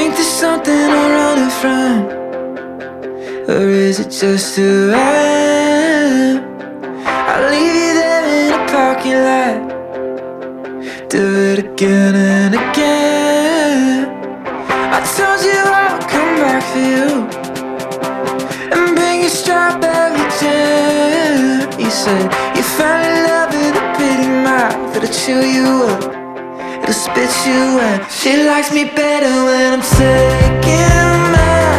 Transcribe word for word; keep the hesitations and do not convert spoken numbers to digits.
think there's something I'm running from, or is it just who I am? I'll leave you there in a parking lot, do it again and again. I told you I'll come back for you and bring you strawberry jam. You said you fell in love with a pretty mouth that'll chew you up, it'll spit you out. She likes me better when I'm taking my